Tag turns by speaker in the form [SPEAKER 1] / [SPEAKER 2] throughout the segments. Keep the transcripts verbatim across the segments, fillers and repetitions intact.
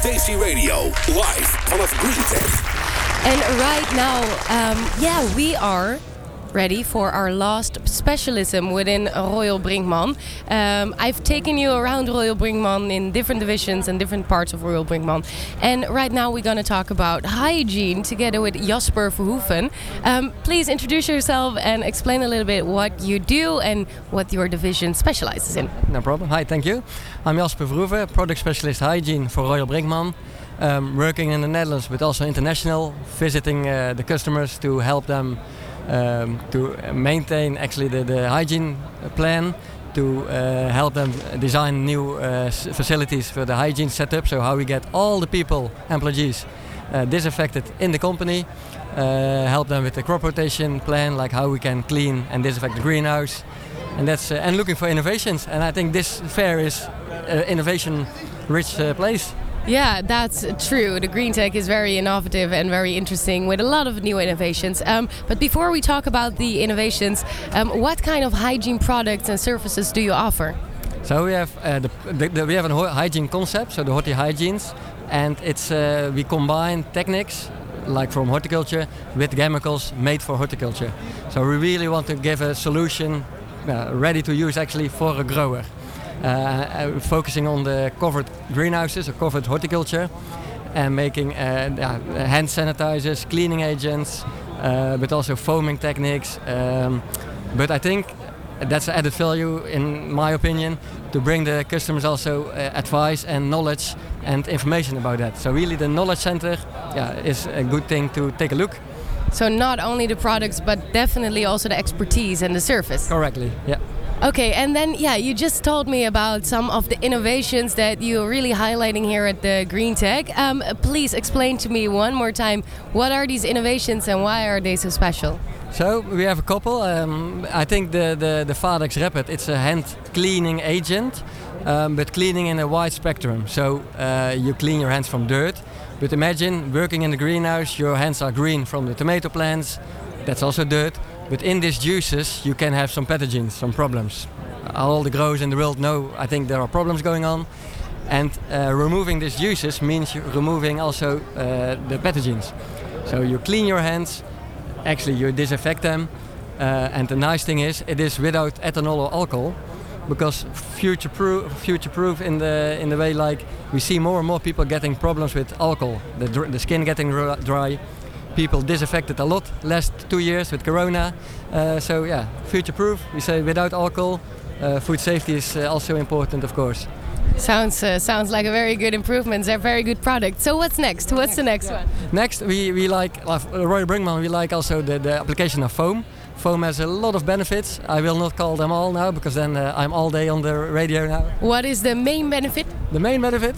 [SPEAKER 1] Tasty Radio, live vanaf GreenTech.
[SPEAKER 2] And right now, um, yeah, we are ready for our last specialism within Royal Brinkmann. Um, I've taken you around Royal Brinkmann in different divisions and different parts of Royal Brinkmann. And right now we're going to talk about hygiene together with Jasper Verhoeven. Um, please introduce yourself and explain a little bit what you do and what your division specializes in.
[SPEAKER 3] No problem. Hi, thank you. I'm Jasper Verhoeven, product specialist hygiene for Royal Brinkmann. Um, working in the Netherlands but also international, visiting uh, the customers to help them Um, to maintain actually the, the hygiene plan, to uh, help them design new uh, facilities for the hygiene setup, so how we get all the people, employees, uh, disinfected in the company, uh, help them with the crop rotation plan, like how we can clean and disinfect the greenhouse, and that's uh, and looking for innovations. And I think this fair is an innovation-rich uh, place.
[SPEAKER 2] Yeah, that's true. The GreenTech is very innovative and very interesting with a lot of new innovations. Um, but before we talk about the innovations, um, what kind of hygiene products and services do you offer?
[SPEAKER 3] So we have uh, the, the, the, we have a hygiene concept, so the Horti Hygienes, and it's uh, we combine techniques like from horticulture with chemicals made for horticulture. So we really want to give a solution uh, ready to use actually for a grower. Uh, focusing on the covered greenhouses or covered horticulture and making uh, uh, hand sanitizers, cleaning agents, uh, but also foaming techniques. Um, but I think that's added value, in my opinion, to bring the customers also uh, advice and knowledge and information about that. So really the knowledge center yeah, is a good thing to take a look.
[SPEAKER 2] So not only the products, but definitely also the expertise and the service.
[SPEAKER 3] Correctly, yeah.
[SPEAKER 2] Okay, and then, yeah, you just told me about some of the innovations that you're really highlighting here at the GreenTech. Um, please explain to me one more time, what are these innovations and why are they so special?
[SPEAKER 3] So, we have a couple. Um, I think the, the, the Fadex Rapid, it's a hand cleaning agent, um, but cleaning in a wide spectrum. So, uh, you clean your hands from dirt, but imagine working in the greenhouse, your hands are green from the tomato plants, that's also dirt. But in these juices you can have some pathogens, some problems. All the growers in the world know, I think there are problems going on. And uh, removing these juices means you're removing also uh, the pathogens. So you clean your hands, actually you disinfect them. Uh, and the nice thing is, it is without ethanol or alcohol. Because future-proof, future-proof in the in the way like we see more and more people getting problems with alcohol, the, dr- the skin getting r- dry. People disinfected a lot last two years with Corona. Uh, so yeah, future-proof. We say without alcohol. Uh, food safety is uh, also important, of course.
[SPEAKER 2] Sounds uh, sounds like a very good improvement. They're very good product. So what's next? What's next, the next yeah. one?
[SPEAKER 3] Next, we we like uh, Royal Brinkmann. We like also the, the application of foam. Foam has a lot of benefits. I will not call them all now because then uh, I'm all day on the radio now.
[SPEAKER 2] What is the main benefit?
[SPEAKER 3] The main benefit,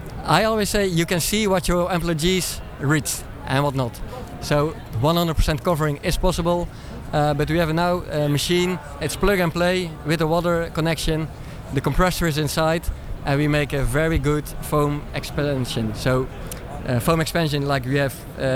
[SPEAKER 3] I always say you can see what your employees reached and what not. So one hundred percent covering is possible, uh, but we have now a machine, it's plug and play with a water connection, the compressor is inside and we make a very good foam expansion. So uh, foam expansion like we have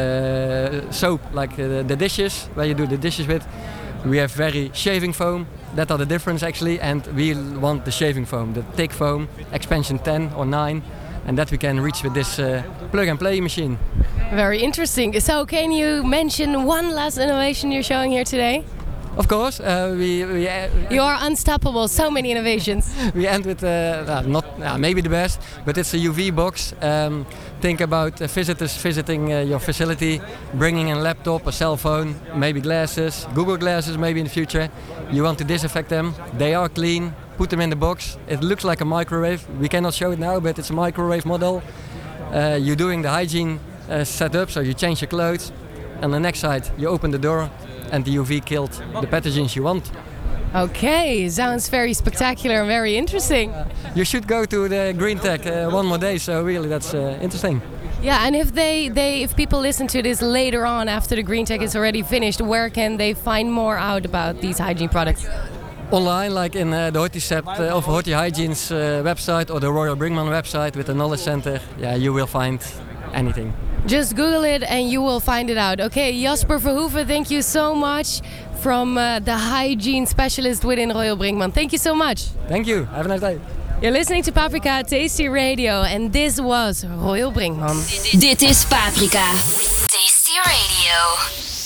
[SPEAKER 3] uh, soap, like uh, the dishes, where you do the dishes with. We have very shaving foam, that are the difference actually, and we want the shaving foam, the thick foam, expansion ten or nine. And that we can reach with this uh, plug-and-play machine.
[SPEAKER 2] Very interesting. So can you mention one last innovation you're showing here today?
[SPEAKER 3] Of course. Uh, we, we, uh,
[SPEAKER 2] you are unstoppable. So many innovations.
[SPEAKER 3] We end with, uh, uh, not uh, maybe the best, but it's a U V box. Um, think about uh, visitors visiting uh, your facility, bringing a laptop, a cell phone, maybe glasses, Google glasses maybe in the future. You want to disinfect them. They are clean. Put them in the box. It looks like a microwave. We cannot show it now, but it's a microwave model. Uh, you're doing the hygiene uh, setup, so you change your clothes. On the next side, you open the door and the U V killed the pathogens you want.
[SPEAKER 2] Okay, sounds very spectacular and very interesting.
[SPEAKER 3] Uh, you should go to the GreenTech uh, one more day, so really that's uh, interesting.
[SPEAKER 2] Yeah, and if they, they if people listen to this later on after the GreenTech is already finished, where can they find more out about these hygiene products?
[SPEAKER 3] Online, like in uh, the Horticept uh, of Horti Hygienes uh, website or the Royal Brinkmann website with the knowledge center, yeah, you will find anything.
[SPEAKER 2] Just Google it and you will find it out. Okay, Jasper Verhoeven, thank you so much from uh, the hygiene specialist within Royal Brinkmann. Thank you so much.
[SPEAKER 3] Thank you. Have a nice day.
[SPEAKER 2] You're listening to Paprika Tasty Radio, and this was Royal Brinkman.
[SPEAKER 4] Dit is Paprika Tasty Radio.